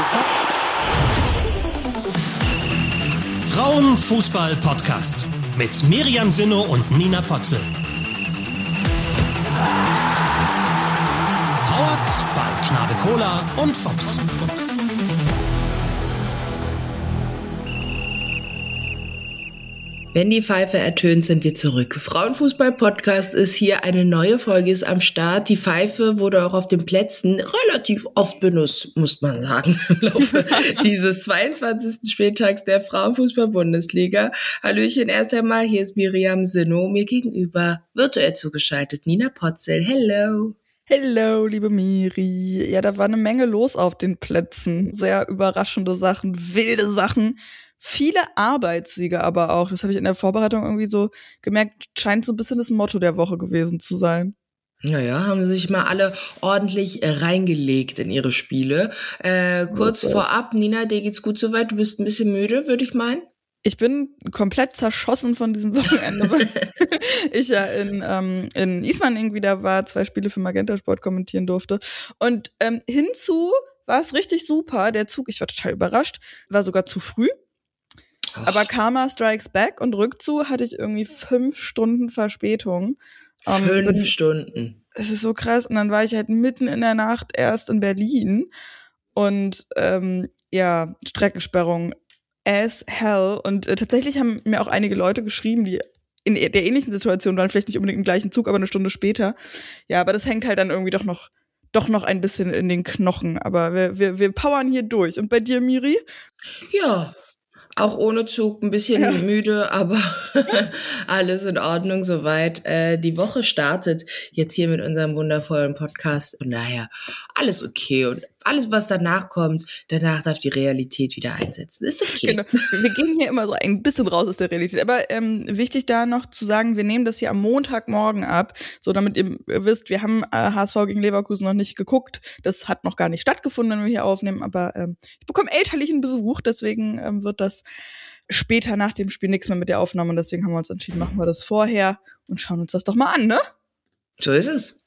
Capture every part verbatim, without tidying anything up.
Frauenfußball-Podcast mit Miriam Sinno und Nina Potzel. Powered bei Knabe Cola und Fox. Wenn die Pfeife ertönt, sind wir zurück. Frauenfußball-Podcast ist hier, eine neue Folge ist am Start. Die Pfeife wurde auch auf den Plätzen relativ oft benutzt, muss man sagen, im Laufe dieses zweiundzwanzigsten Spieltags der Frauenfußball-Bundesliga. Hallöchen erst einmal, hier ist Miriam Sinno, mir gegenüber virtuell zugeschaltet Nina Potzel. Hello! Hello, liebe Miri. Ja, da war eine Menge los auf den Plätzen. Sehr überraschende Sachen, wilde Sachen. Viele Arbeitssiege aber auch. Das habe ich in der Vorbereitung irgendwie so gemerkt, scheint so ein bisschen das Motto der Woche gewesen zu sein. Naja, haben sich mal alle ordentlich äh, reingelegt in ihre Spiele. Äh, kurz Was vorab, Nina, dir geht's gut soweit? Du bist ein bisschen müde, würde ich meinen? Ich bin komplett zerschossen von diesem Wochenende, weil ich ja in, ähm, in Ismaning irgendwie da war, zwei Spiele für Magenta Sport kommentieren durfte. Und ähm, hinzu war es richtig super. Der Zug, ich war total überrascht, war sogar zu früh. Aber Karma Strikes Back und rückzu hatte ich irgendwie fünf Stunden Verspätung. Um, Fünf bin, Stunden. Es ist so krass. Und dann war ich halt mitten in der Nacht erst in Berlin. Und ähm, ja, Streckensperrung as hell. Und äh, tatsächlich haben mir auch einige Leute geschrieben, die in der ähnlichen Situation waren, vielleicht nicht unbedingt im gleichen Zug, aber eine Stunde später. Ja, aber das hängt halt dann irgendwie doch noch doch noch ein bisschen in den Knochen. Aber wir, wir, wir powern hier durch. Und bei dir, Miri? Ja, auch ohne Zug, ein bisschen Ja. müde, aber alles in Ordnung soweit. Äh, die Woche startet jetzt hier mit unserem wundervollen Podcast und daher alles okay. Und alles, was danach kommt, danach darf die Realität wieder einsetzen. Ist okay. Genau. Wir gehen hier immer so ein bisschen raus aus der Realität. Aber ähm, wichtig da noch zu sagen, wir nehmen das hier am Montagmorgen ab, so damit ihr wisst, wir haben äh, H S V gegen Leverkusen noch nicht geguckt. Das hat noch gar nicht stattgefunden, wenn wir hier aufnehmen. Aber ähm, ich bekomme elterlichen Besuch, deswegen ähm, wird das später nach dem Spiel nichts mehr mit der Aufnahme. Und deswegen haben wir uns entschieden, machen wir das vorher und schauen uns das doch mal an, ne? So ist es.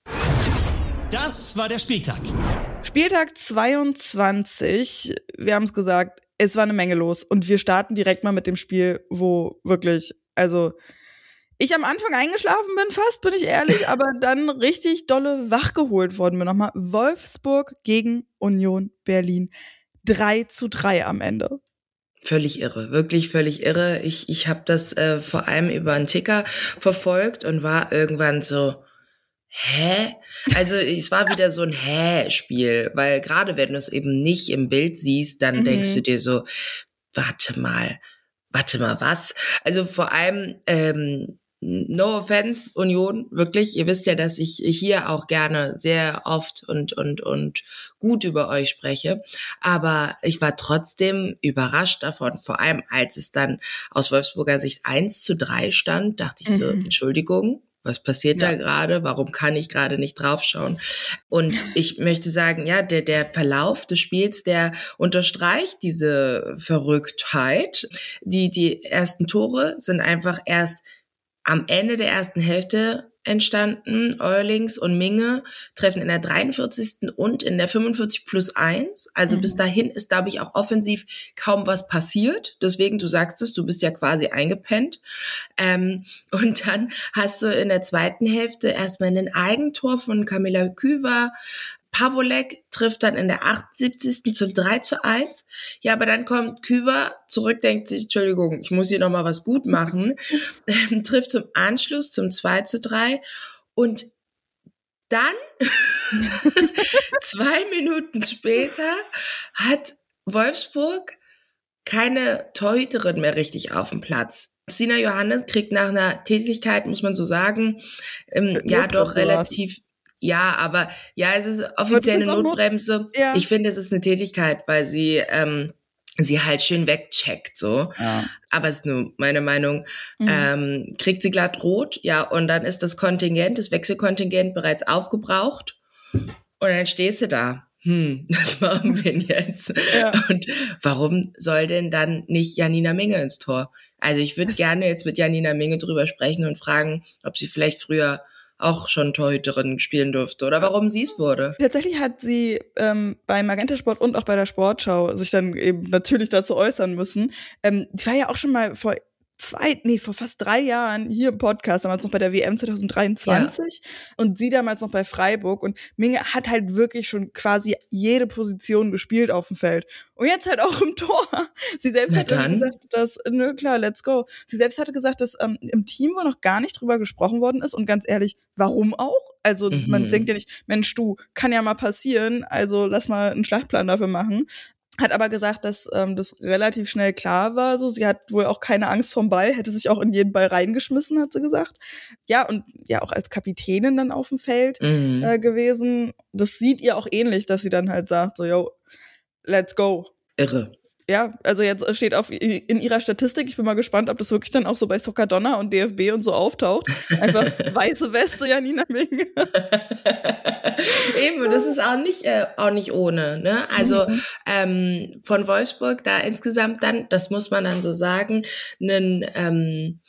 Das war der Spieltag. Spieltag zweiundzwanzig, wir haben es gesagt, es war eine Menge los und wir starten direkt mal mit dem Spiel, wo wirklich, also ich am Anfang eingeschlafen bin fast, bin ich ehrlich, aber dann richtig dolle wachgeholt worden bin nochmal. Wolfsburg gegen Union Berlin, drei zu drei am Ende. Völlig irre, wirklich völlig irre. Ich, ich habe das äh, vor allem über einen Ticker verfolgt und war irgendwann so, hä? Also es war wieder so ein Hä-Spiel, weil gerade wenn du es eben nicht im Bild siehst, dann Mhm. denkst du dir so, warte mal, warte mal, was? Also vor allem, ähm, no offense, Union, wirklich, ihr wisst ja, dass ich hier auch gerne sehr oft und und und gut über euch spreche, aber ich war trotzdem überrascht davon, vor allem als es dann aus Wolfsburger Sicht eins zu drei stand, dachte ich so, Mhm. Entschuldigung, was passiert Ja. da gerade? Warum kann ich gerade nicht draufschauen? Und ich möchte sagen, ja, der, der Verlauf des Spiels, der unterstreicht diese Verrücktheit. Die, die ersten Tore sind einfach erst am Ende der ersten Hälfte entstanden. Eurlings und Minge treffen in der dreiundvierzigsten und in der fünfundvierzig plus eins. Also Mhm. bis dahin ist, glaube ich, auch offensiv kaum was passiert. Deswegen, du sagst es, du bist ja quasi eingepennt. Ähm, und dann hast du in der zweiten Hälfte erstmal ein Eigentor von Kamila Küver. Pavolek trifft dann in der achtundsiebzigsten zum drei zu eins. Ja, aber dann kommt Küver zurück, denkt sich, Entschuldigung, ich muss hier nochmal was gut machen, ähm, trifft zum Anschluss zum zwei zu drei und dann, zwei Minuten später, hat Wolfsburg keine Torhüterin mehr richtig auf dem Platz. Sina Johannes kriegt nach einer Tätigkeit, muss man so sagen, ähm, ja doch relativ... Ja, aber ja, es ist offiziell eine Notbremse. Ja. Ich finde, es ist eine Tätigkeit, weil sie ähm, sie halt schön wegcheckt, so. Ja. Aber es ist nur meine Meinung. Mhm. Ähm, kriegt sie glatt rot, ja, und dann ist das Kontingent, das Wechselkontingent bereits aufgebraucht. Und dann stehst du da. Hm, was machen wir denn jetzt? Ja. Und warum soll denn dann nicht Janina Minge ins Tor? Also ich würde gerne jetzt mit Janina Minge drüber sprechen und fragen, ob sie vielleicht früher auch schon Torhüterin spielen durfte oder warum sie es wurde. Tatsächlich hat sie ähm, bei Magenta Sport und auch bei der Sportschau sich dann eben natürlich dazu äußern müssen. Ähm, die war ja auch schon mal vor zwei, nee, vor fast drei Jahren hier im Podcast, damals noch bei der W M zwanzig dreiundzwanzig ja. und sie damals noch bei Freiburg und Minge hat halt wirklich schon quasi jede Position gespielt auf dem Feld und jetzt halt auch im Tor. Sie selbst Na hat dann gesagt, dass, nö, klar, let's go. Sie selbst hatte gesagt, dass ähm, im Team wohl noch gar nicht drüber gesprochen worden ist und ganz ehrlich, warum auch? Also mhm. man denkt ja nicht, Mensch, du, kann ja mal passieren, also lass mal einen Schlachtplan dafür machen. Hat aber gesagt, dass ähm, das relativ schnell klar war. So, sie hat wohl auch keine Angst vom Ball, hätte sich auch in jeden Ball reingeschmissen, hat sie gesagt. Ja, und ja, auch als Kapitänin dann auf dem Feld mhm. äh, gewesen. Das sieht ihr auch ähnlich, dass sie dann halt sagt, so, yo, let's go. Irre. Ja, also jetzt steht auf in ihrer Statistik, ich bin mal gespannt, ob das wirklich dann auch so bei Soccerdonna und D F B und so auftaucht. Einfach weiße Weste, Janina Minge. Eben, das ist auch nicht äh, auch nicht ohne, ne? Also mhm. ähm, von Wolfsburg da insgesamt dann, das muss man dann so sagen, einen ähm,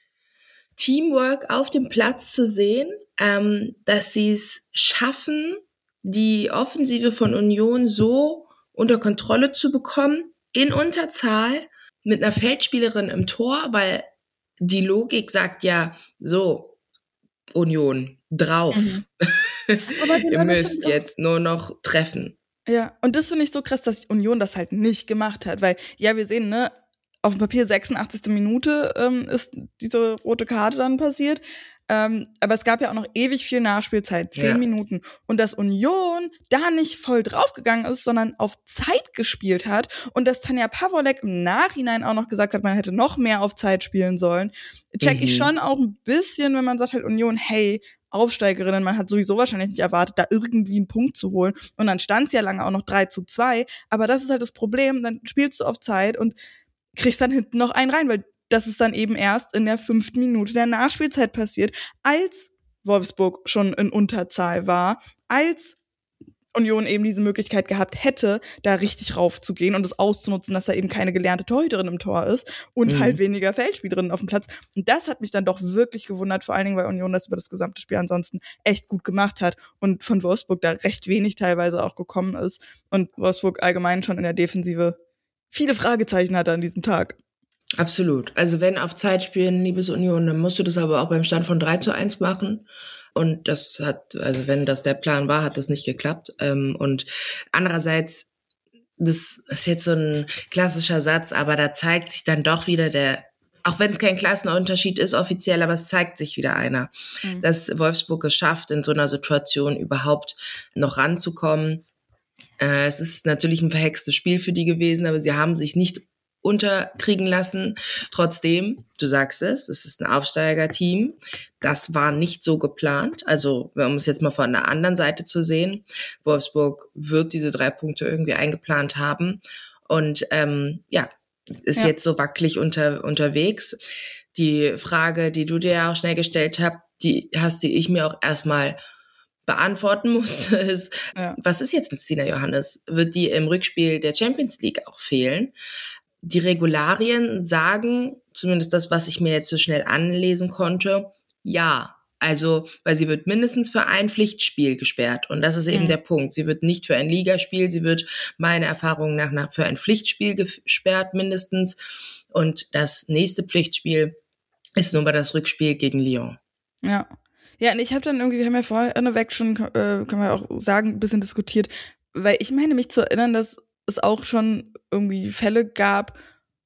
Teamwork auf dem Platz zu sehen, ähm, dass sie es schaffen, die Offensive von Union so unter Kontrolle zu bekommen, in Unterzahl, mit einer Feldspielerin im Tor, weil die Logik sagt ja, so, Union, drauf. Mhm. Aber genau, ihr müsst jetzt nur noch treffen. Ja, und das finde ich so krass, dass Union das halt nicht gemacht hat, weil, ja, wir sehen, ne, auf dem Papier sechsundachtzigste Minute ähm, ist diese rote Karte dann passiert, ähm, aber es gab ja auch noch ewig viel Nachspielzeit, zehn ja. Minuten, und dass Union da nicht voll draufgegangen ist, sondern auf Zeit gespielt hat und dass Tanja Pawolek im Nachhinein auch noch gesagt hat, man hätte noch mehr auf Zeit spielen sollen, check mhm. ich schon auch ein bisschen, wenn man sagt halt Union, hey, Aufsteigerinnen, man hat sowieso wahrscheinlich nicht erwartet, da irgendwie einen Punkt zu holen. Und dann stand es ja lange auch noch drei zu zwei. Aber das ist halt das Problem, dann spielst du auf Zeit und kriegst dann hinten noch einen rein, weil das ist dann eben erst in der fünften Minute der Nachspielzeit passiert, als Wolfsburg schon in Unterzahl war, als Union eben diese Möglichkeit gehabt hätte, da richtig raufzugehen und es auszunutzen, dass da eben keine gelernte Torhüterin im Tor ist und mhm. halt weniger Feldspielerinnen auf dem Platz. Und das hat mich dann doch wirklich gewundert, vor allen Dingen, weil Union das über das gesamte Spiel ansonsten echt gut gemacht hat und von Wolfsburg da recht wenig teilweise auch gekommen ist und Wolfsburg allgemein schon in der Defensive viele Fragezeichen hatte an diesem Tag. Absolut. Also wenn auf Zeit spielen, liebes Union, dann musst du das aber auch beim Stand von drei zu eins machen. Und das hat, also wenn das der Plan war, hat das nicht geklappt. Und andererseits, das ist jetzt so ein klassischer Satz, aber da zeigt sich dann doch wieder der, auch wenn es kein Klassenunterschied ist offiziell, aber es zeigt sich wieder einer, mhm. dass Wolfsburg es schafft, in so einer Situation überhaupt noch ranzukommen. Es ist natürlich ein verhextes Spiel für die gewesen, aber sie haben sich nicht unterkriegen lassen. Trotzdem, du sagst es, es ist ein Aufsteigerteam. Das war nicht so geplant. Also, um es jetzt mal von der anderen Seite zu sehen, Wolfsburg wird diese drei Punkte irgendwie eingeplant haben. Und ähm, ja, ist ja. jetzt so wackelig unter, unterwegs. Die Frage, die du dir ja auch schnell gestellt hast, die hast die ich mir auch erstmal beantworten musste, ist, ja. was ist jetzt mit Stina Johannes? Wird die im Rückspiel der Champions League auch fehlen? Die Regularien sagen, zumindest das, was ich mir jetzt so schnell anlesen konnte, ja. Also, weil sie wird mindestens für ein Pflichtspiel gesperrt. Und das ist eben mhm. der Punkt. Sie wird nicht für ein Ligaspiel, sie wird meiner Erfahrung nach, nach für ein Pflichtspiel gesperrt mindestens. Und das nächste Pflichtspiel ist nun mal das Rückspiel gegen Lyon. Ja. Ja, und ich habe dann irgendwie, wir haben ja vorneweg schon, äh, können wir auch sagen, ein bisschen diskutiert, weil ich meine mich zu erinnern, dass es auch schon irgendwie Fälle gab,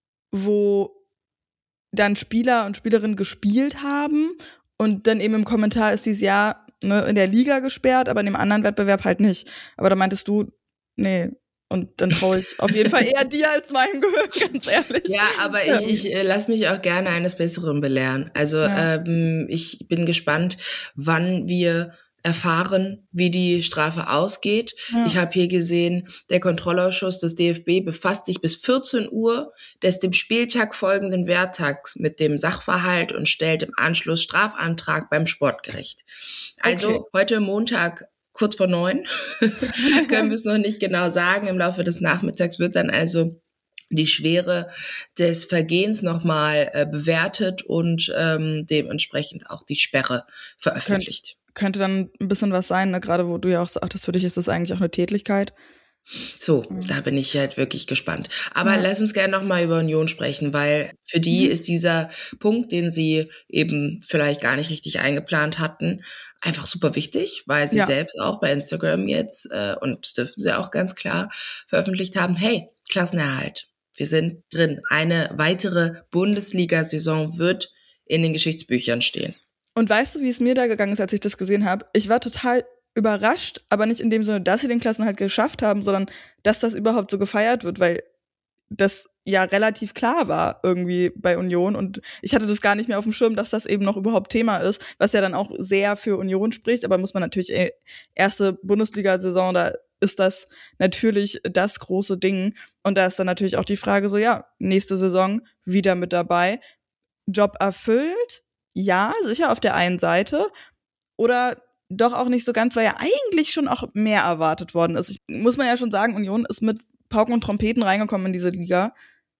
wo dann Spieler und Spielerinnen gespielt haben und dann eben im Kommentar ist dieses Jahr ne, in der Liga gesperrt, aber in dem anderen Wettbewerb halt nicht. Aber da meintest du, nee, und dann traue ich auf jeden Fall eher dir als meinem Gehör, ganz ehrlich. Ja, aber ja. ich, ich äh, lasse mich auch gerne eines Besseren belehren. Also ja. ähm, ich bin gespannt, wann wir erfahren, wie die Strafe ausgeht. Ja. Ich habe hier gesehen, der Kontrollausschuss des D F B befasst sich bis vierzehn Uhr des dem Spieltag folgenden Werktags mit dem Sachverhalt und stellt im Anschluss Strafantrag beim Sportgericht. Also okay. heute Montag kurz vor neun können wir es noch nicht genau sagen. Im Laufe des Nachmittags wird dann also die Schwere des Vergehens nochmal äh, bewertet und ähm, dementsprechend auch die Sperre veröffentlicht. könnte dann ein bisschen was sein, ne? Gerade wo du ja auch sagtest, für dich ist das eigentlich auch eine Tätlichkeit. So, mhm. da bin ich halt wirklich gespannt. Aber ja. lass uns gerne nochmal über Union sprechen, weil für die mhm. ist dieser Punkt, den sie eben vielleicht gar nicht richtig eingeplant hatten, einfach super wichtig, weil sie ja. selbst auch bei Instagram jetzt, äh, und das dürften sie auch ganz klar veröffentlicht haben, hey, Klassenerhalt, wir sind drin. Eine weitere Bundesliga-Saison wird in den Geschichtsbüchern stehen. Und weißt du, wie es mir da gegangen ist, als ich das gesehen habe? Ich war total überrascht, aber nicht in dem Sinne, dass sie den Klassenerhalt geschafft haben, sondern dass das überhaupt so gefeiert wird, weil das ja relativ klar war irgendwie bei Union und ich hatte das gar nicht mehr auf dem Schirm, dass das eben noch überhaupt Thema ist, was ja dann auch sehr für Union spricht, aber muss man natürlich, ey, erste Bundesliga-Saison, da ist das natürlich das große Ding und da ist dann natürlich auch die Frage so, ja, nächste Saison wieder mit dabei, Job erfüllt, ja, sicher auf der einen Seite, oder doch auch nicht so ganz, weil ja eigentlich schon auch mehr erwartet worden ist. Ich, muss man ja schon sagen, Union ist mit Pauken und Trompeten reingekommen in diese Liga.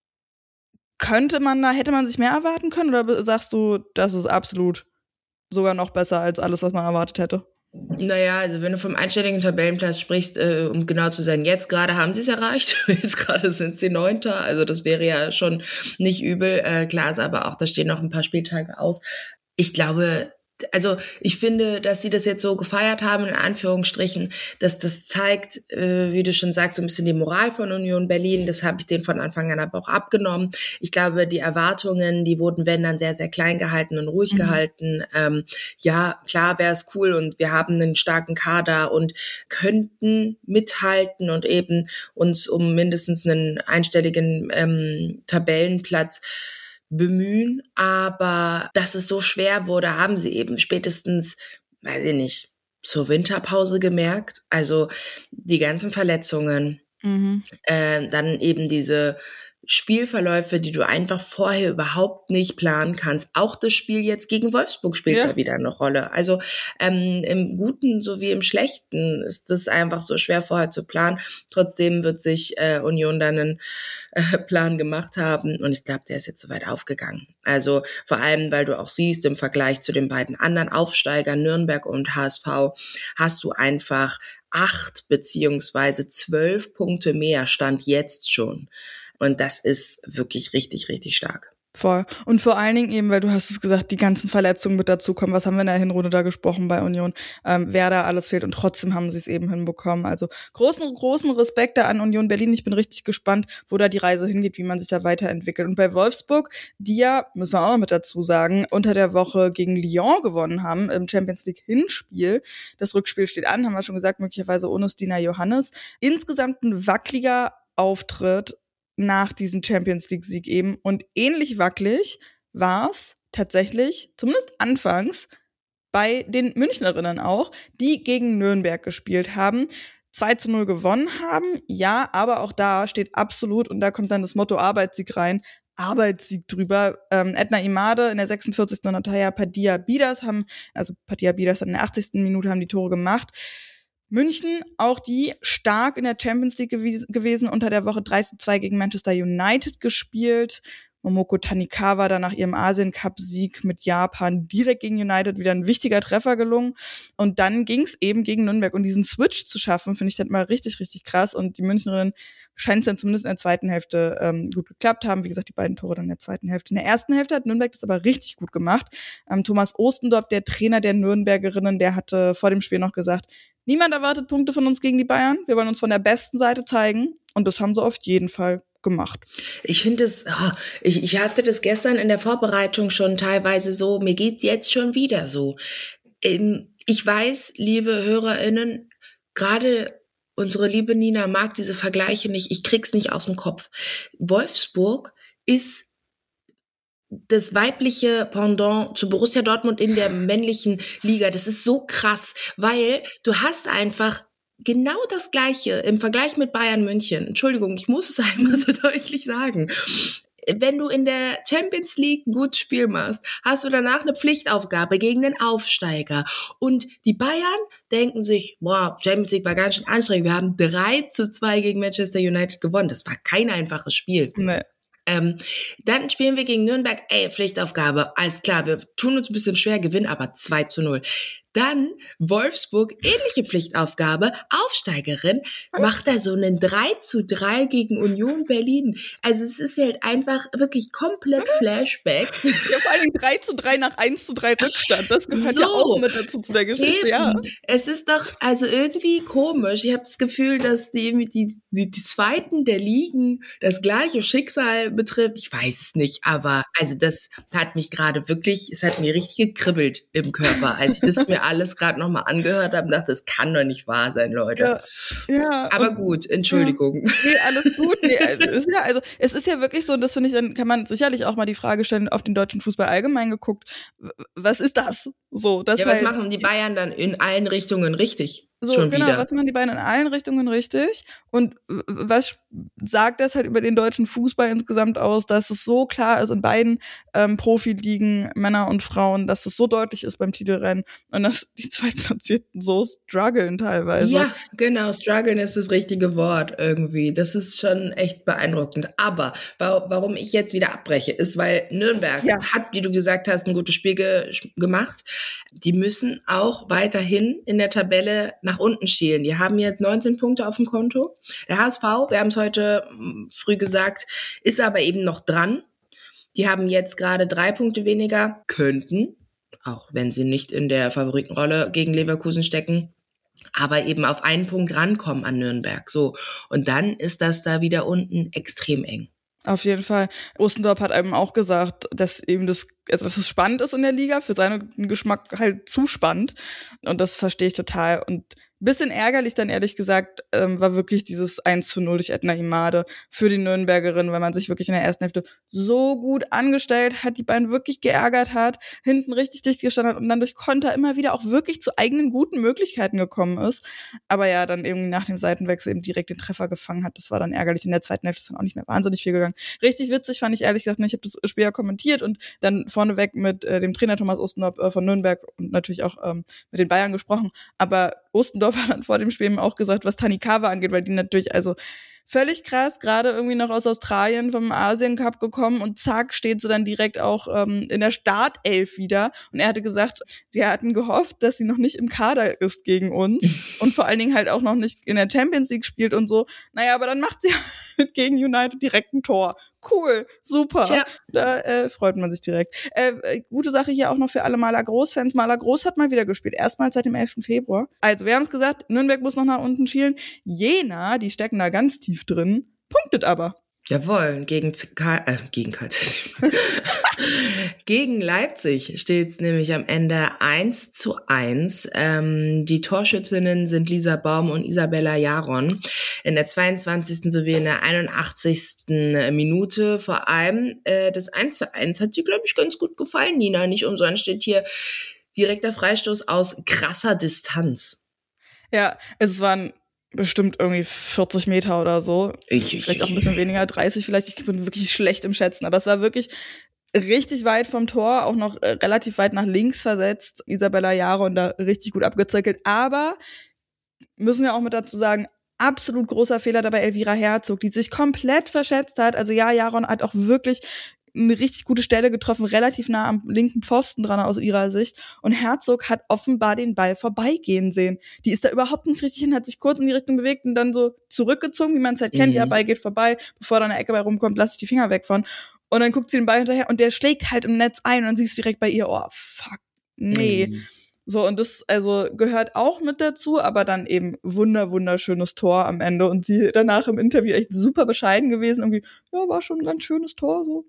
Könnte man da, hätte man sich mehr erwarten können oder sagst du, das ist absolut sogar noch besser als alles, was man erwartet hätte? Naja, also wenn du vom einstelligen Tabellenplatz sprichst, äh, um genau zu sein, jetzt gerade haben sie es erreicht, jetzt gerade sind sie Neunter, also das wäre ja schon nicht übel. Äh, klar ist aber auch, da stehen noch ein paar Spieltage aus. Ich glaube, also ich finde, dass sie das jetzt so gefeiert haben, in Anführungsstrichen, dass das zeigt, äh, wie du schon sagst, so ein bisschen die Moral von Union Berlin. Das habe ich denen von Anfang an aber auch abgenommen. Ich glaube, die Erwartungen, die wurden, wenn dann, sehr, sehr klein gehalten und ruhig mhm. gehalten. Ähm, ja, klar wäre es cool und wir haben einen starken Kader und könnten mithalten und eben uns um mindestens einen einstelligen ähm, Tabellenplatz bemühen, aber dass es so schwer wurde, haben sie eben spätestens, weiß ich nicht, zur Winterpause gemerkt. Also die ganzen Verletzungen, mhm. äh, dann eben diese Spielverläufe, die du einfach vorher überhaupt nicht planen kannst. Auch das Spiel jetzt gegen Wolfsburg spielt ja. da wieder eine Rolle. Also ähm, im Guten sowie im Schlechten ist das einfach so schwer vorher zu planen. Trotzdem wird sich äh, Union dann einen äh, Plan gemacht haben und ich glaube, der ist jetzt soweit aufgegangen. Also vor allem, weil du auch siehst, im Vergleich zu den beiden anderen Aufsteigern, Nürnberg und H S V, hast du einfach acht beziehungsweise zwölf Punkte mehr, Stand jetzt schon. Und das ist wirklich richtig, richtig stark. Voll. Und vor allen Dingen eben, weil du hast es gesagt, die ganzen Verletzungen mit dazukommen. Was haben wir in der Hinrunde da gesprochen bei Union? Ähm, wer da alles fehlt und trotzdem haben sie es eben hinbekommen. Also großen, großen Respekt da an Union Berlin. Ich bin richtig gespannt, wo da die Reise hingeht, wie man sich da weiterentwickelt. Und bei Wolfsburg, die ja, müssen wir auch noch mit dazu sagen, unter der Woche gegen Lyon gewonnen haben im Champions League Hinspiel. Das Rückspiel steht an, haben wir schon gesagt, möglicherweise ohne Stina Johannes. Insgesamt ein wackeliger Auftritt nach diesem Champions-League-Sieg eben. Und ähnlich wackelig war es tatsächlich, zumindest anfangs, bei den Münchnerinnen auch, die gegen Nürnberg gespielt haben, zwei zu null gewonnen haben. Ja, aber auch da steht absolut, und da kommt dann das Motto Arbeitssieg rein, Arbeitssieg drüber. Ähm, Edna Imade in der sechsundvierzigsten und Natalia Padilla-Bidas haben, also Padilla-Bidas in der achtzigsten Minute haben die Tore gemacht. München, auch die stark in der Champions League gew- gewesen, unter der Woche drei zu zwei gegen Manchester United gespielt. Momoko Tanikawa da nach ihrem Asien-Cup-Sieg mit Japan direkt gegen United wieder ein wichtiger Treffer gelungen. Und dann ging es eben gegen Nürnberg. Und diesen Switch zu schaffen, finde ich das mal richtig, richtig krass. Und die Münchnerinnen scheint es dann zumindest in der zweiten Hälfte ähm, gut geklappt haben. Wie gesagt, die beiden Tore dann in der zweiten Hälfte. In der ersten Hälfte hat Nürnberg das aber richtig gut gemacht. Ähm, Thomas Ostendorp, der Trainer der Nürnbergerinnen, der hatte vor dem Spiel noch gesagt, niemand erwartet Punkte von uns gegen die Bayern. Wir wollen uns von der besten Seite zeigen. Und das haben sie auf jeden Fall gemacht. Ich finde es, oh, ich, ich hatte das gestern in der Vorbereitung schon teilweise so, mir geht jetzt schon wieder so. Ähm, ich weiß, liebe HörerInnen, gerade unsere liebe Nina mag diese Vergleiche nicht, ich krieg's nicht aus dem Kopf. Wolfsburg ist das weibliche Pendant zu Borussia Dortmund in der männlichen Liga. Das ist so krass, weil du hast einfach genau das Gleiche im Vergleich mit Bayern München. Entschuldigung, ich muss es einmal so deutlich sagen. Wenn du in der Champions League ein gutes Spiel machst, hast du danach eine Pflichtaufgabe gegen den Aufsteiger. Und die Bayern denken sich, boah, Champions League war ganz schön anstrengend. Wir haben drei zu zwei gegen Manchester United gewonnen. Das war kein einfaches Spiel. Nee. Ähm, dann spielen wir gegen Nürnberg, ey, Pflichtaufgabe, alles klar, wir tun uns ein bisschen schwer, gewinnen aber zwei zu null. Dann Wolfsburg, ähnliche Pflichtaufgabe, Aufsteigerin, macht da so einen drei zu drei gegen Union Berlin. Also es ist halt einfach wirklich komplett Flashback. Ja, vor allem drei zu drei nach eins zu drei Rückstand. Das gehört So. ja auch mit dazu zu der Geschichte, Eben. ja. Es ist doch also irgendwie komisch. Ich habe das Gefühl, dass die, die, die, die Zweiten der Ligen das gleiche Schicksal betrifft. Ich weiß es nicht, aber also das hat mich gerade wirklich, es hat mir richtig gekribbelt im Körper, als ich das mir alles gerade nochmal angehört habe und dachte, das kann doch nicht wahr sein, Leute. Ja, ja. Aber und, gut, Entschuldigung. Ja. Nee, alles gut. Nee, also, ist ja, also es ist ja wirklich so, und das finde ich, dann kann man sicherlich auch mal die Frage stellen, auf den deutschen Fußball allgemein geguckt, was ist das? So, das ja, was halt, machen die Bayern dann in allen Richtungen richtig? So, Schon genau, wieder. was machen die beiden in allen Richtungen richtig? Und was sagt das halt über den deutschen Fußball insgesamt aus, dass es so klar ist in beiden ähm, Profiligen, Männer und Frauen, dass es so deutlich ist beim Titelrennen und dass die Zweitplatzierten so strugglen teilweise. Ja, genau, strugglen ist das richtige Wort irgendwie. Das ist schon echt beeindruckend. Aber wa- warum ich jetzt wieder abbreche, ist, weil Nürnberg Ja. hat, wie du gesagt hast, ein gutes Spiel ge gemacht. Die müssen auch weiterhin in der Tabelle nach unten schielen. Die haben jetzt neunzehn Punkte auf dem Konto. Der H S V, wir haben es heute m, früh gesagt, ist aber eben noch dran. Die haben jetzt gerade drei Punkte weniger, könnten, auch wenn sie nicht in der Favoritenrolle gegen Leverkusen stecken, aber eben auf einen Punkt rankommen an Nürnberg. So. Und dann ist das da wieder unten extrem eng. Auf jeden Fall. Ostendorp hat einem auch gesagt, dass eben das, also dass es spannend ist in der Liga, für seinen Geschmack halt zu spannend. Und das verstehe ich total. Und ein bisschen ärgerlich dann ehrlich gesagt ähm, war wirklich dieses eins zu null durch Edna Imade für die Nürnbergerin, weil man sich wirklich in der ersten Hälfte so gut angestellt hat, die beiden wirklich geärgert hat, hinten richtig dicht gestanden hat und dann durch Konter immer wieder auch wirklich zu eigenen guten Möglichkeiten gekommen ist. Aber ja, dann irgendwie nach dem Seitenwechsel eben direkt den Treffer gefangen hat. Das war dann ärgerlich. In der zweiten Hälfte ist dann auch nicht mehr wahnsinnig viel gegangen. Richtig witzig fand ich ehrlich gesagt, ich habe das Spiel ja kommentiert und dann vorneweg mit äh, dem Trainer Thomas Ostendorp äh, von Nürnberg und natürlich auch ähm, mit den Bayern gesprochen. Aber Ostendorp hat dann vor dem Spiel eben auch gesagt, was Tanikawa angeht, weil die natürlich, also völlig krass, gerade irgendwie noch aus Australien vom Asien Cup gekommen und zack, steht sie dann direkt auch ähm, in der Startelf wieder. Und er hatte gesagt, sie hatten gehofft, dass sie noch nicht im Kader ist gegen uns und vor allen Dingen halt auch noch nicht in der Champions League spielt und so. Naja, aber dann macht sie halt gegen United direkt ein Tor. Cool, super. Tja. Da äh, freut man sich direkt. Äh, gute Sache hier auch noch für alle Maler Groß-Fans. Maler Groß hat mal wieder gespielt. Erstmals seit dem elften Februar. Also, wir haben es gesagt, Nürnberg muss noch nach unten schielen. Jena, die stecken da ganz tief drin, punktet aber. Jawohl, gegen K äh, gegen K gegen Leipzig steht es nämlich am Ende eins zu eins. Ähm, die Torschützinnen sind Lisa Baum und Isabella Jaron. In der zweiundzwanzigsten sowie in der einundachtzigsten Minute. Vor allem äh, das eins zu eins hat dir, glaube ich, ganz gut gefallen, Nina. Nicht umsonst steht hier direkter Freistoß aus krasser Distanz. Ja, es waren bestimmt irgendwie vierzig Meter oder so. Ich, ich, vielleicht auch ein bisschen weniger, dreißig vielleicht. Ich bin wirklich schlecht im Schätzen. Aber es war wirklich richtig weit vom Tor, auch noch äh, relativ weit nach links versetzt. Isabella Jaron da richtig gut abgezirkelt. Aber müssen wir auch mit dazu sagen, absolut großer Fehler dabei Elvira Herzog, die sich komplett verschätzt hat. Also ja, Jaron hat auch wirklich eine richtig gute Stelle getroffen, relativ nah am linken Pfosten dran aus ihrer Sicht. Und Herzog hat offenbar den Ball vorbeigehen sehen. Die ist da überhaupt nicht richtig hin, hat sich kurz in die Richtung bewegt und dann so zurückgezogen, wie man es halt kennt. Mhm. Der Ball geht vorbei, bevor da eine Ecke bei rumkommt, lass ich die Finger weg von. Und dann guckt sie den Ball hinterher und der schlägt halt im Netz ein und dann siehst du direkt bei ihr, oh, fuck, nee. Mhm. So, und das also gehört auch mit dazu, aber dann eben wunder, wunderschönes Tor am Ende. Und sie danach im Interview echt super bescheiden gewesen. Irgendwie, ja, war schon ein ganz schönes Tor. So.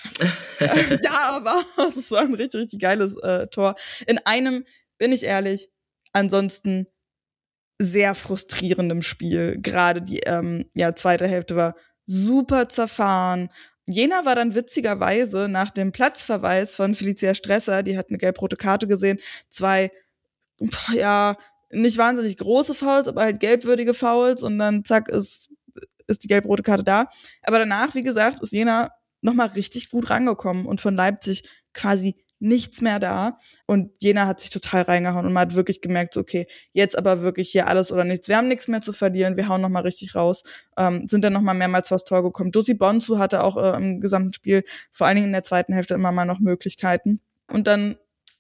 Ja, aber es war ein richtig, richtig geiles äh, Tor. In einem, bin ich ehrlich, ansonsten sehr frustrierendem Spiel. Gerade die ähm, ja, zweite Hälfte war super zerfahren. Jena war dann witzigerweise nach dem Platzverweis von Felicia Stresser, die hat eine gelb-rote Karte gesehen, zwei, ja, nicht wahnsinnig große Fouls, aber halt gelbwürdige Fouls und dann zack ist, ist die gelb-rote Karte da. Aber danach, wie gesagt, ist Jena nochmal richtig gut rangekommen und von Leipzig quasi nichts mehr da. Und Jena hat sich total reingehauen und man hat wirklich gemerkt, so, okay, jetzt aber wirklich hier alles oder nichts. Wir haben nichts mehr zu verlieren, wir hauen nochmal richtig raus. Ähm, sind dann nochmal mehrmals vors Tor gekommen. Josie Bonsu hatte auch äh, im gesamten Spiel, vor allen Dingen in der zweiten Hälfte, immer mal noch Möglichkeiten. Und dann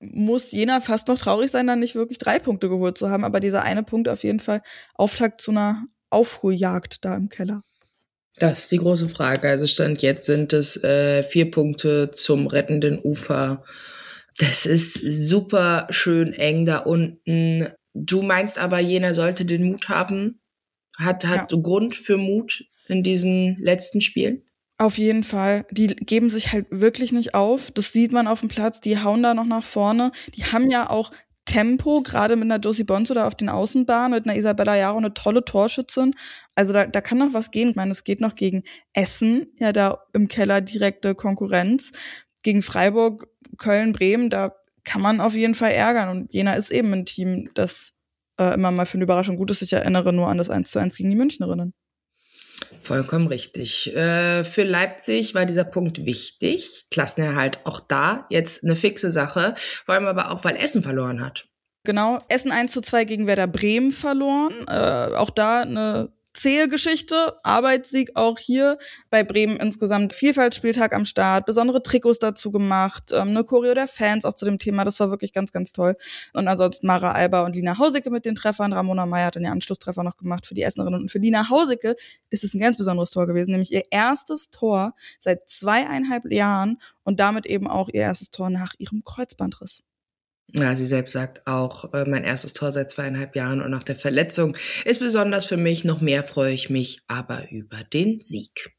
muss Jena fast noch traurig sein, dann nicht wirklich drei Punkte geholt zu haben. Aber dieser eine Punkt auf jeden Fall Auftakt zu einer Aufholjagd da im Keller. Das ist die große Frage. Also Stand jetzt sind es äh, vier Punkte zum rettenden Ufer. Das ist super schön eng da unten. Du meinst aber, Jena sollte den Mut haben? Hat, hat ja. Grund für Mut in diesen letzten Spielen? Auf jeden Fall. Die geben sich halt wirklich nicht auf. Das sieht man auf dem Platz. Die hauen da noch nach vorne. Die haben ja auch Tempo, gerade mit einer Josie Bonzo da auf den Außenbahnen, mit einer Isabella Jaro, eine tolle Torschützin. Also da, da kann noch was gehen. Ich meine, es geht noch gegen Essen, ja da im Keller direkte Konkurrenz. Gegen Freiburg, Köln, Bremen, da kann man auf jeden Fall ärgern. Und Jena ist eben ein Team, das äh, immer mal für eine Überraschung gut ist. Ich erinnere nur an das eins zu eins gegen die Münchnerinnen. Vollkommen richtig. Äh, für Leipzig war dieser Punkt wichtig. Klassenerhalt auch da jetzt eine fixe Sache. Vor allem aber auch, weil Essen verloren hat. Genau, Essen eins zu zwei gegen Werder Bremen verloren. Äh, auch da eine zähe Geschichte, Arbeitssieg auch hier. Bei Bremen insgesamt Vielfaltsspieltag am Start, besondere Trikots dazu gemacht, ähm, eine Choreo der Fans auch zu dem Thema, das war wirklich ganz, ganz toll. Und ansonsten Mara Alba und Lina Hausicke mit den Treffern. Ramona Meyer hat dann den Anschlusstreffer noch gemacht für die Essenerinnen. Und für Lina Hausicke ist es ein ganz besonderes Tor gewesen, nämlich ihr erstes Tor seit zweieinhalb Jahren und damit eben auch ihr erstes Tor nach ihrem Kreuzbandriss. Ja, sie selbst sagt auch, äh, mein erstes Tor seit zweieinhalb Jahren und nach der Verletzung ist besonders für mich. Noch mehr freue ich mich aber über den Sieg.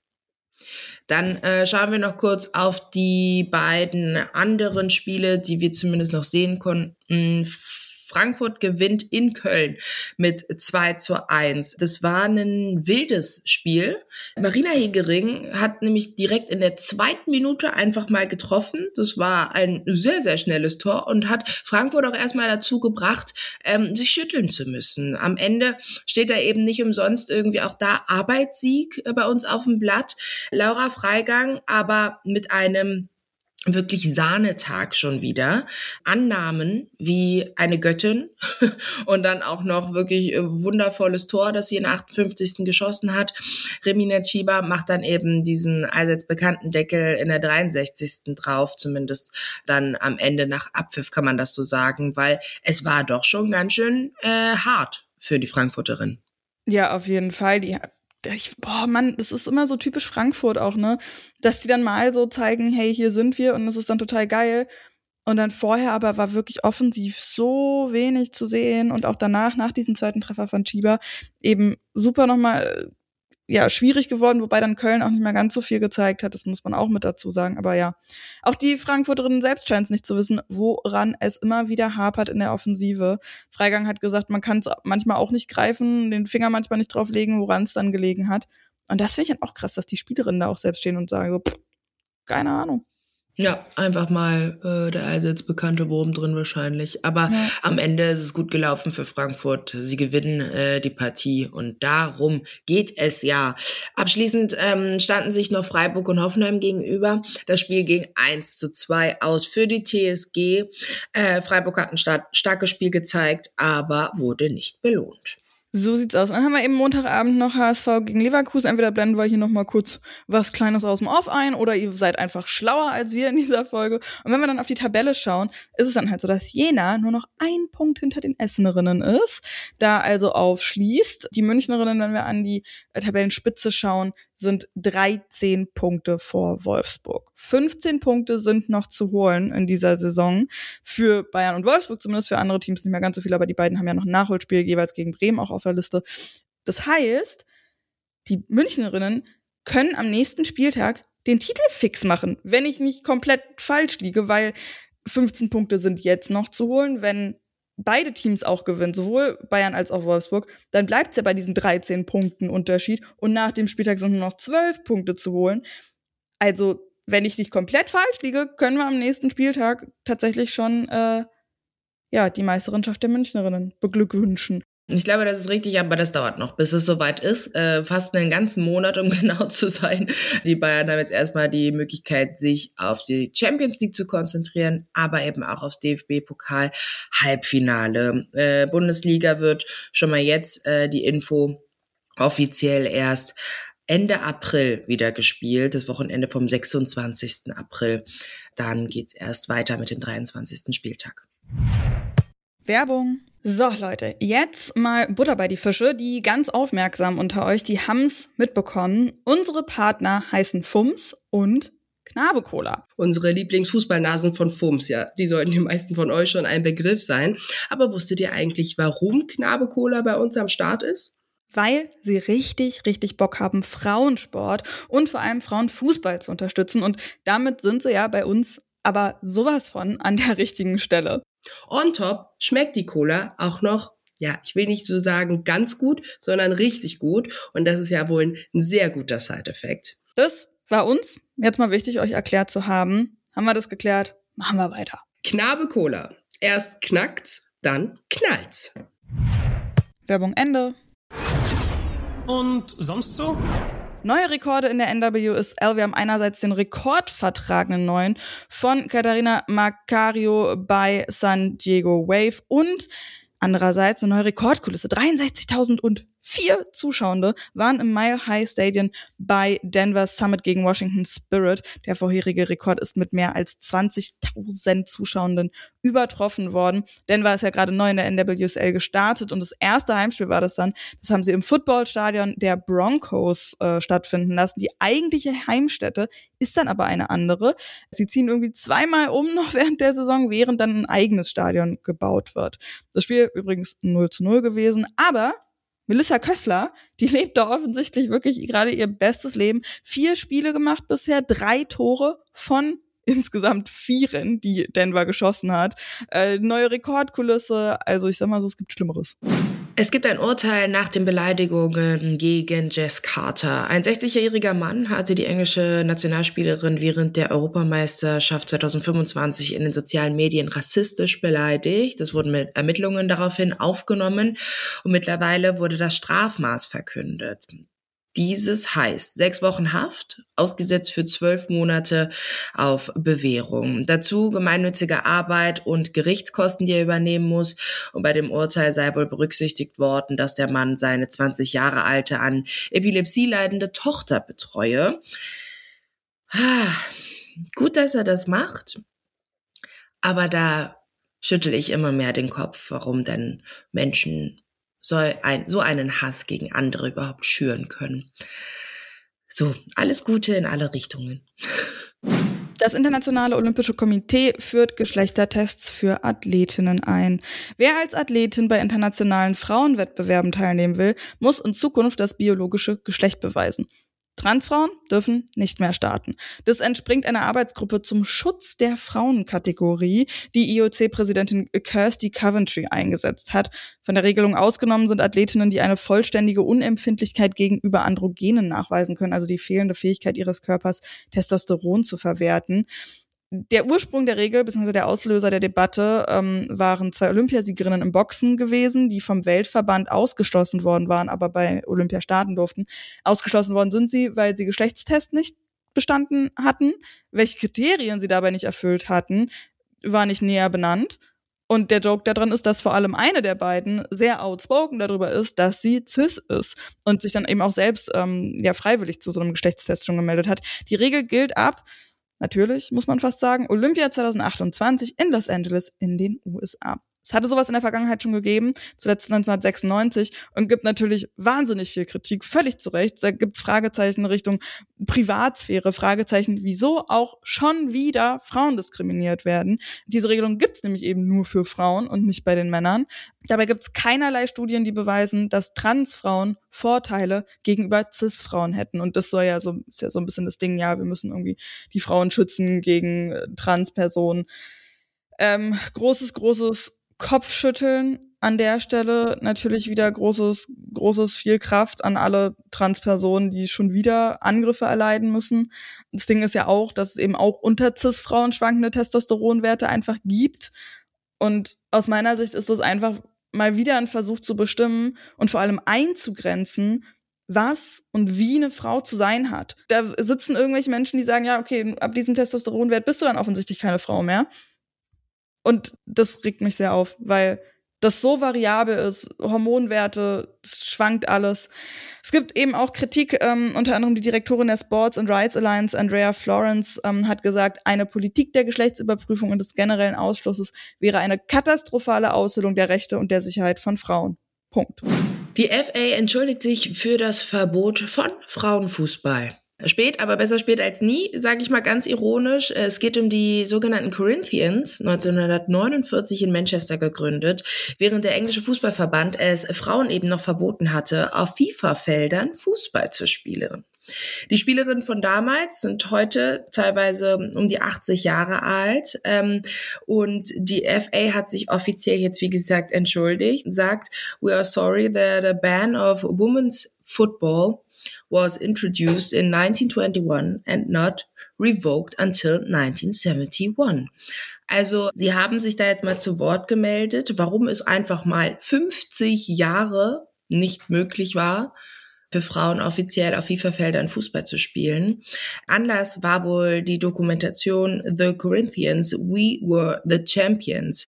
Dann äh, schauen wir noch kurz auf die beiden anderen Spiele, die wir zumindest noch sehen konnten. Frankfurt gewinnt in Köln mit zwei zu eins. Das war ein wildes Spiel. Marina Hegering hat nämlich direkt in der zweiten Minute einfach mal getroffen. Das war ein sehr, sehr schnelles Tor und hat Frankfurt auch erstmal dazu gebracht, ähm, sich schütteln zu müssen. Am Ende steht da eben nicht umsonst irgendwie auch da Arbeitssieg äh, bei uns auf dem Blatt. Laura Freigang aber mit einem wirklich Sahnetag schon wieder. Annahmen wie eine Göttin und dann auch noch wirklich wundervolles Tor, das sie in der achtundfünfzigsten geschossen hat. Remina Chiba macht dann eben diesen allseits bekannten Deckel in der dreiundsechzigsten drauf, zumindest dann am Ende nach Abpfiff kann man das so sagen, weil es war doch schon ganz schön äh, hart für die Frankfurterin. Ja, auf jeden Fall. Die Ich, boah, Mann, das ist immer so typisch Frankfurt auch, ne? Dass die dann mal so zeigen, hey, hier sind wir und das ist dann total geil. Und dann vorher aber war wirklich offensiv so wenig zu sehen und auch danach, nach diesem zweiten Treffer von Chiba, eben super nochmal, ja, schwierig geworden, wobei dann Köln auch nicht mehr ganz so viel gezeigt hat, das muss man auch mit dazu sagen. Aber ja, auch die Frankfurterinnen selbst scheinen es nicht zu wissen, woran es immer wieder hapert in der Offensive. Freigang hat gesagt, man kann es manchmal auch nicht greifen, den Finger manchmal nicht drauflegen, woran es dann gelegen hat. Und das finde ich dann auch krass, dass die Spielerinnen da auch selbst stehen und sagen so, pff, keine Ahnung. Ja, einfach mal äh, der allseits bekannte Wurm drin wahrscheinlich. Aber ja. Am Ende ist es gut gelaufen für Frankfurt. Sie gewinnen äh, die Partie und darum geht es ja. Abschließend ähm, standen sich noch Freiburg und Hoffenheim gegenüber. Das Spiel ging eins zu zwei aus für die T S G. Äh, Freiburg hat ein star- starkes Spiel gezeigt, aber wurde nicht belohnt. So sieht's aus. Und dann haben wir eben Montagabend noch H S V gegen Leverkusen. Entweder blenden wir hier noch mal kurz was Kleines aus dem Off ein oder ihr seid einfach schlauer als wir in dieser Folge. Und wenn wir dann auf die Tabelle schauen, ist es dann halt so, dass Jena nur noch ein Punkt hinter den Essenerinnen ist, da also aufschließt. Die Münchnerinnen, wenn wir an die äh, Tabellenspitze schauen, sind dreizehn Punkte vor Wolfsburg. fünfzehn Punkte sind noch zu holen in dieser Saison. Für Bayern und Wolfsburg, zumindest für andere Teams nicht mehr ganz so viel, aber die beiden haben ja noch ein Nachholspiel jeweils gegen Bremen auch auf der Liste. Das heißt, die Münchnerinnen können am nächsten Spieltag den Titel fix machen, wenn ich nicht komplett falsch liege, weil fünfzehn Punkte sind jetzt noch zu holen, wenn beide Teams auch gewinnen, sowohl Bayern als auch Wolfsburg, dann bleibt's ja bei diesen dreizehn Punkten Unterschied und nach dem Spieltag sind nur noch zwölf Punkte zu holen. Also, wenn ich nicht komplett falsch liege, können wir am nächsten Spieltag tatsächlich schon äh, ja die Meisterschaft der Münchnerinnen beglückwünschen. Ich glaube, das ist richtig, aber das dauert noch, bis es soweit ist. Äh, fast einen ganzen Monat, um genau zu sein. Die Bayern haben jetzt erstmal die Möglichkeit, sich auf die Champions League zu konzentrieren, aber eben auch aufs D F B-Pokal-Halbfinale. Äh, Bundesliga wird schon mal jetzt äh, die Info offiziell erst Ende April wieder gespielt, das Wochenende vom sechsundzwanzigsten April. Dann geht's erst weiter mit dem dreiundzwanzigsten Spieltag. Werbung. So, Leute, jetzt mal Butter bei die Fische. Die ganz aufmerksam unter euch, die haben's mitbekommen. Unsere Partner heißen Fums und Knabe Cola. Unsere Lieblingsfußballnasen von Fums, ja, die sollten den meisten von euch schon ein Begriff sein. Aber wusstet ihr eigentlich, warum Knabe Cola bei uns am Start ist? Weil sie richtig, richtig Bock haben, Frauensport und vor allem Frauenfußball zu unterstützen. Und damit sind sie ja bei uns aber sowas von an der richtigen Stelle. On top schmeckt die Cola auch noch, ja, ich will nicht so sagen ganz gut, sondern richtig gut. Und das ist ja wohl ein sehr guter Side-Effekt. Das war uns jetzt mal wichtig, euch erklärt zu haben. Haben wir das geklärt? Machen wir weiter. Knabe Cola. Erst knackt's, dann knallt's. Werbung Ende. Und sonst so? Neue Rekorde in der N W S L. Wir haben einerseits den rekordvertragenen neuen von Catarina Macario bei San Diego Wave und andererseits eine neue Rekordkulisse. dreiundsechzigtausendvier Zuschauende waren im Mile High Stadium bei Denver Summit gegen Washington Spirit. Der vorherige Rekord ist mit mehr als zwanzigtausend Zuschauenden übertroffen worden. Denver ist ja gerade neu in der N W S L gestartet und das erste Heimspiel war das dann. Das haben sie im Footballstadion der Broncos äh, stattfinden lassen. Die eigentliche Heimstätte ist dann aber eine andere. Sie ziehen irgendwie zweimal um noch während der Saison, während dann ein eigenes Stadion gebaut wird. Das Spiel übrigens null zu null gewesen, aber Melissa Kössler, die lebt da offensichtlich wirklich gerade ihr bestes Leben. Vier Spiele gemacht bisher, drei Tore von insgesamt vieren, die Denver geschossen hat. Äh, neue Rekordkulisse, also ich sag mal so, es gibt Schlimmeres. Es gibt ein Urteil nach den Beleidigungen gegen Jess Carter. Ein sechzigjähriger Mann hatte die englische Nationalspielerin während der Europameisterschaft zweitausendfünfundzwanzig in den sozialen Medien rassistisch beleidigt. Es wurden Ermittlungen daraufhin aufgenommen und mittlerweile wurde das Strafmaß verkündet. Dieses heißt sechs Wochen Haft, ausgesetzt für zwölf Monate auf Bewährung. Dazu gemeinnützige Arbeit und Gerichtskosten, die er übernehmen muss. Und bei dem Urteil sei wohl berücksichtigt worden, dass der Mann seine zwanzig Jahre alte, an Epilepsie leidende Tochter betreue. Ah, gut, dass er das macht, aber da schüttel ich immer mehr den Kopf, warum denn Menschen soll ein, so einen Hass gegen andere überhaupt schüren können. So, alles Gute in alle Richtungen. Das Internationale Olympische Komitee führt Geschlechtertests für Athletinnen ein. Wer als Athletin bei internationalen Frauenwettbewerben teilnehmen will, muss in Zukunft das biologische Geschlecht beweisen. Transfrauen dürfen nicht mehr starten. Das entspringt einer Arbeitsgruppe zum Schutz der Frauenkategorie, die I O C-Präsidentin Kirsty Coventry eingesetzt hat. Von der Regelung ausgenommen sind Athletinnen, die eine vollständige Unempfindlichkeit gegenüber Androgenen nachweisen können, also die fehlende Fähigkeit ihres Körpers, Testosteron zu verwerten. Der Ursprung der Regel, beziehungsweise der Auslöser der Debatte, ähm, waren zwei Olympiasiegerinnen im Boxen gewesen, die vom Weltverband ausgeschlossen worden waren, aber bei Olympia starten durften. Ausgeschlossen worden sind sie, weil sie Geschlechtstest nicht bestanden hatten. Welche Kriterien sie dabei nicht erfüllt hatten, war nicht näher benannt. Und der Joke daran ist, dass vor allem eine der beiden sehr outspoken darüber ist, dass sie cis ist und sich dann eben auch selbst ähm, ja freiwillig zu so einem Geschlechtstest schon gemeldet hat. Die Regel gilt ab, natürlich, muss man fast sagen, Olympia zweitausendachtundzwanzig in Los Angeles in den U S A. Es hatte sowas in der Vergangenheit schon gegeben, zuletzt neunzehnhundertsechsundneunzig, und gibt natürlich wahnsinnig viel Kritik, völlig zu Recht. Da gibt's Fragezeichen in Richtung Privatsphäre, Fragezeichen, wieso auch schon wieder Frauen diskriminiert werden. Diese Regelung gibt's nämlich eben nur für Frauen und nicht bei den Männern. Dabei gibt's keinerlei Studien, die beweisen, dass Transfrauen Vorteile gegenüber Cis-Frauen hätten. Und das soll ja so, ist ja so ein bisschen das Ding, ja, wir müssen irgendwie die Frauen schützen gegen äh, Transpersonen. Ähm, großes, großes Kopfschütteln an der Stelle, natürlich wieder großes, großes viel Kraft an alle Transpersonen, die schon wieder Angriffe erleiden müssen. Das Ding ist ja auch, dass es eben auch unter Cis-Frauen schwankende Testosteronwerte einfach gibt. Und aus meiner Sicht ist das einfach mal wieder ein Versuch zu bestimmen und vor allem einzugrenzen, was und wie eine Frau zu sein hat. Da sitzen irgendwelche Menschen, die sagen, ja, okay, ab diesem Testosteronwert bist du dann offensichtlich keine Frau mehr. Und das regt mich sehr auf, weil das so variabel ist, Hormonwerte, es schwankt alles. Es gibt eben auch Kritik, ähm, unter anderem die Direktorin der Sports and Rights Alliance, Andrea Florence, ähm, hat gesagt, eine Politik der Geschlechtsüberprüfung und des generellen Ausschlusses wäre eine katastrophale Aushöhlung der Rechte und der Sicherheit von Frauen. Punkt. Die F A entschuldigt sich für das Verbot von Frauenfußball. Spät, aber besser spät als nie, sage ich mal ganz ironisch. Es geht um die sogenannten Corinthians, neunzehnhundertneunundvierzig in Manchester gegründet, während der englische Fußballverband es Frauen eben noch verboten hatte, auf FIFA-Feldern Fußball zu spielen. Die Spielerinnen von damals sind heute teilweise um die achtzig Jahre alt, ähm, und die F A hat sich offiziell jetzt, wie gesagt, entschuldigt und sagt, we are sorry that a ban of women's football was introduced in nineteen twenty-one and not revoked until nineteen seventy-one. Also sie haben sich da jetzt mal zu Wort gemeldet, warum es einfach mal fünfzig Jahre nicht möglich war, für Frauen offiziell auf FIFA-Feldern Fußball zu spielen. Anlass war wohl die Dokumentation The Corinthians, We Were the Champions.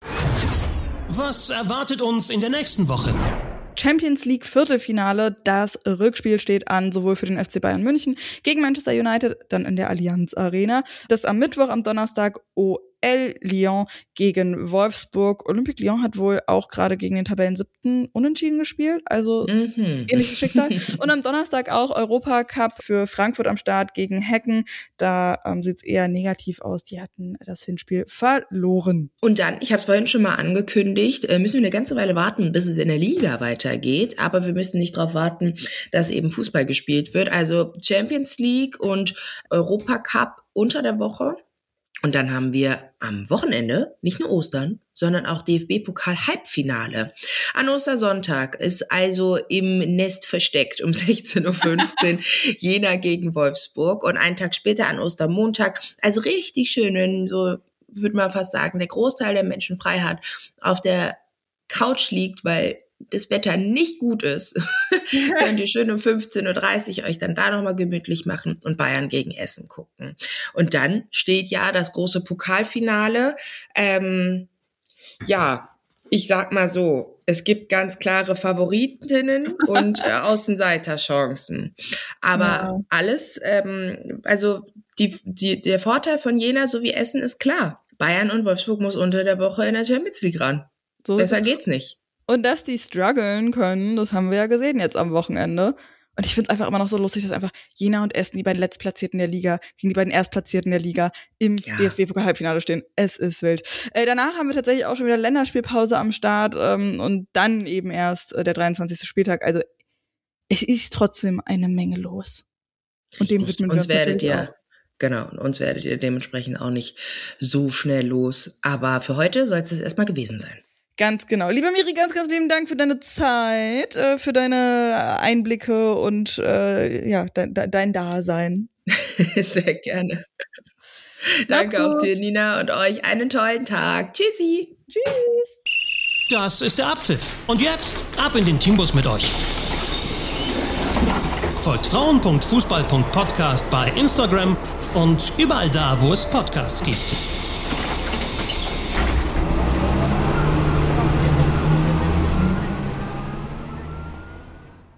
Was erwartet uns in der nächsten Woche? Champions League Viertelfinale, das Rückspiel steht an, sowohl für den F C Bayern München gegen Manchester United, dann in der Allianz Arena. Das am Mittwoch, am Donnerstag O L Lyon gegen Wolfsburg. Olympique Lyon hat wohl auch gerade gegen den Tabellensiebten unentschieden gespielt, also Mhm. ähnliches Schicksal. Und am Donnerstag auch Europacup für Frankfurt am Start gegen Hecken. Da ähm, sieht's eher negativ aus. Die hatten das Hinspiel verloren. Und dann, ich habe es vorhin schon mal angekündigt, äh, müssen wir eine ganze Weile warten, bis es in der Liga weitergeht. Aber wir müssen nicht darauf warten, dass eben Fußball gespielt wird. Also Champions League und Europacup unter der Woche. Und dann haben wir am Wochenende nicht nur Ostern, sondern auch D F B-Pokal-Halbfinale. An Ostersonntag ist also im Nest versteckt um sechzehn Uhr fünfzehn Jena gegen Wolfsburg. Und einen Tag später an Ostermontag, also richtig schön, wenn so, würde man fast sagen, der Großteil der Menschen frei hat, auf der Couch liegt, weil das Wetter nicht gut ist, könnt ihr schön um fünfzehn Uhr dreißig euch dann da nochmal gemütlich machen und Bayern gegen Essen gucken. Und dann steht ja das große Pokalfinale. Ähm, ja, ich sag mal so, es gibt ganz klare Favoritinnen und äh, Außenseiterchancen. Aber Ja. alles, ähm, also die, die, der Vorteil von Jena sowie Essen ist klar. Bayern und Wolfsburg muss unter der Woche in der Champions League ran. So Besser geht's nicht. Und dass die strugglen können, das haben wir ja gesehen jetzt am Wochenende. Und ich find's einfach immer noch so lustig, dass einfach Jena und Essen, die beiden Letztplatzierten der Liga, gegen die beiden Erstplatzierten der Liga im Ja. D F B-Pokal-Halbfinale stehen. Es ist wild. Äh, danach haben wir tatsächlich auch schon wieder Länderspielpause am Start ähm, und dann eben erst äh, der dreiundzwanzigste Spieltag. Also es ist trotzdem eine Menge los. Und dem Richtig. widmen wir uns uns werdet natürlich ihr, auch. genau, und uns werdet ihr dementsprechend auch nicht so schnell los. Aber für heute soll es das erstmal gewesen sein. Ganz genau. Lieber Miri, ganz, ganz lieben Dank für deine Zeit, äh, für deine Einblicke und äh, ja, dein, dein Dasein. Sehr gerne. Na Danke auch gut. dir, Nina, und euch einen tollen Tag. Tschüssi. Tschüss. Das ist der Abpfiff. Und jetzt ab in den Teambus mit euch. Folgt frauen punkt fußball punkt podcast bei Instagram und überall da, wo es Podcasts gibt.